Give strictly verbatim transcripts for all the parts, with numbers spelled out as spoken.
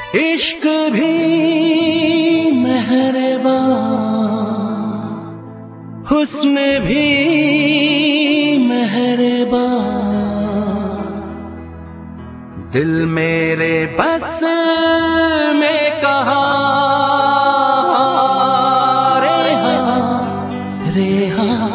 इश्क भी मेहरबान, हुस्न भी मेहरबान, दिल मेरे बस में कहा रे हाँ रे हाँ।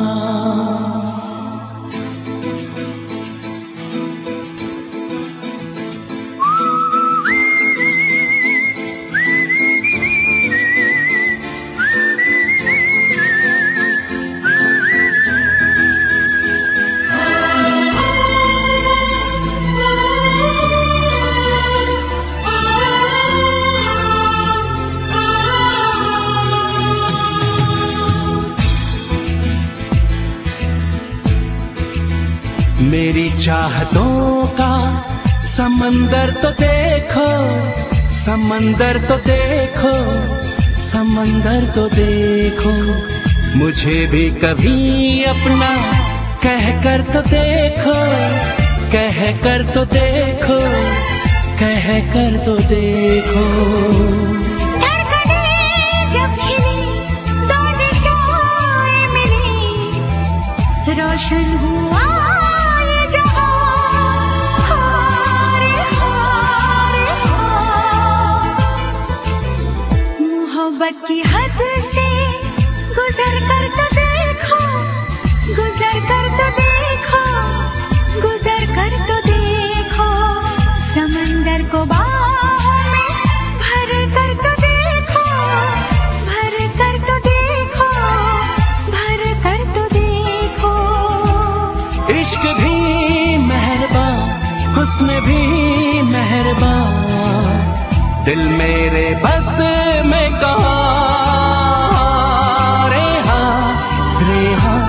मेरी चाहतों का समंदर तो देखो, समंदर तो देखो, समंदर तो देखो, मुझे भी कभी अपना कह कर तो देखो, कह कर तो देखो, कह कर तो देखो। रोशन हुआ की हद से गुजर कर तो देखो, गुजर कर तो देखो, गुजर कर तो देखो, समंदर को बाहों में भर कर तो देखो, भर कर तो देखो, भर कर तो देखो। इश्क भी मेहरबान, हुस्न भी मेहरबान, दिल मेरे बस में कहा रे हाँ रे हाँ।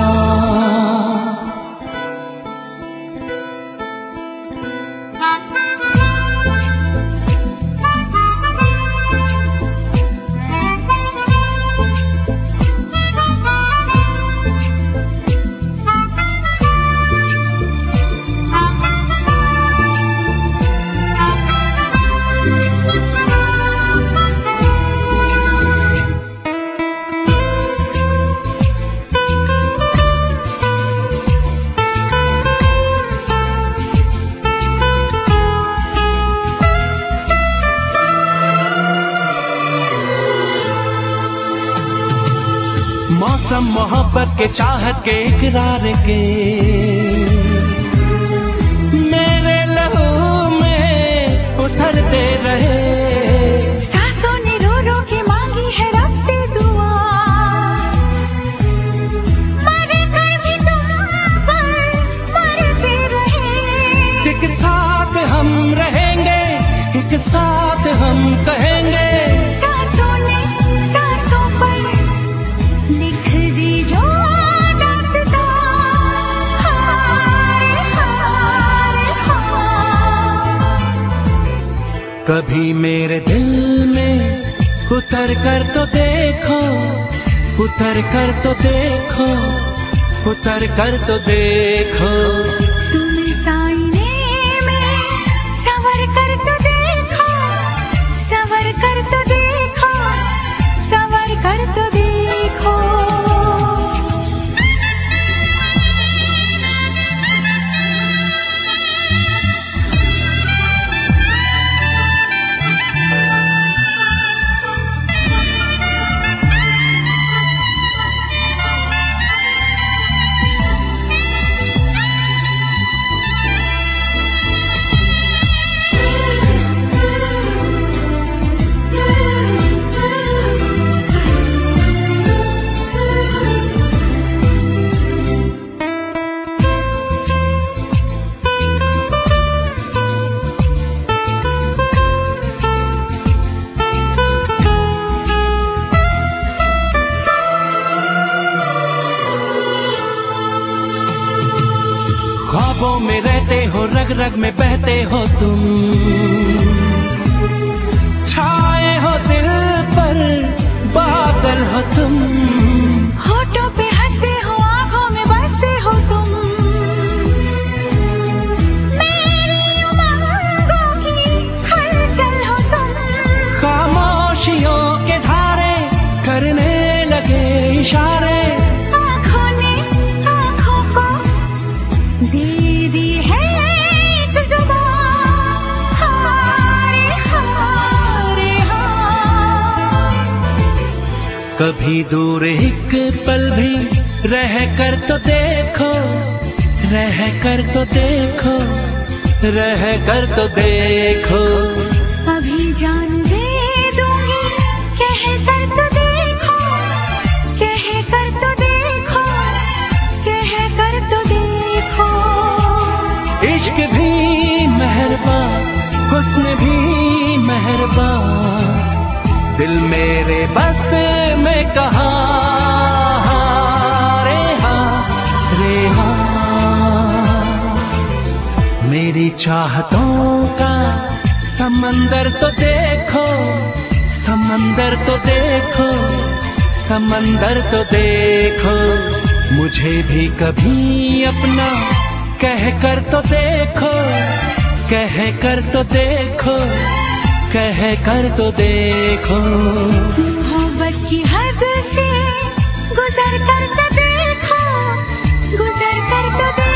मौसम मोहब्बत के, चाहत के, इकरार के, मेरे लहू में उतरते रहे। सांसों ने रो रो के मांगी है रब से दुआ, मर कर भी तुम पर मरते रहे। एक साथ हम रहेंगे, एक साथ हम कहेंगे। कभी मेरे दिल में उतर कर तो देखो, उतर कर तो देखो, उतर कर तो देखो। तुम साईने में सवर कर तो देखो, सवर कर तो देखो, सवर कर तो देखो। ख्वाबों में रहते हो, रग रग में बहते हो तुम, छाए हो दिल पर बादल हो तुम। होठों पे हंसते हो, आंखों में बसते हो तुम, मेरी उमंगों की हलचल हो दे दी है एक जुबान, हारे हारे हाँ। कभी दूर एक पल भी रह कर तो देखो, रह कर तो देखो, रह कर तो देखो। अभी जान दे दूंगी कह कर तो देखो, कह कर तो देखो, कह कर तो देखो। इश्क भी मेहरबान, हुस्न भी मेहरबान, दिल मेरे बस में कहाँ रे हाँ रे हाँ। मेरी चाहतों का समंदर तो देखो, समंदर तो देखो, समंदर तो देखो। मुझे भी कभी अपना कह कर तो देखो, कह कर तो देखो, कह कर तो देखो। मोहब्बत की हद से गुजर कर तो देखो, गुजर कर तो देखो।